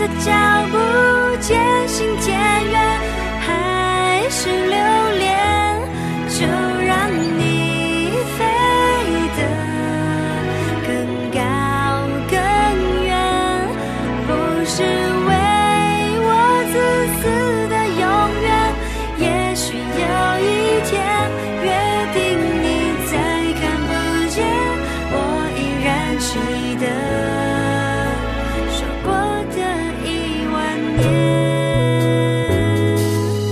的脚步渐行渐远，还是留恋，就让你飞得更高更远，不是为我自私的永远。也许有一天约定你再看不见，我依然记得。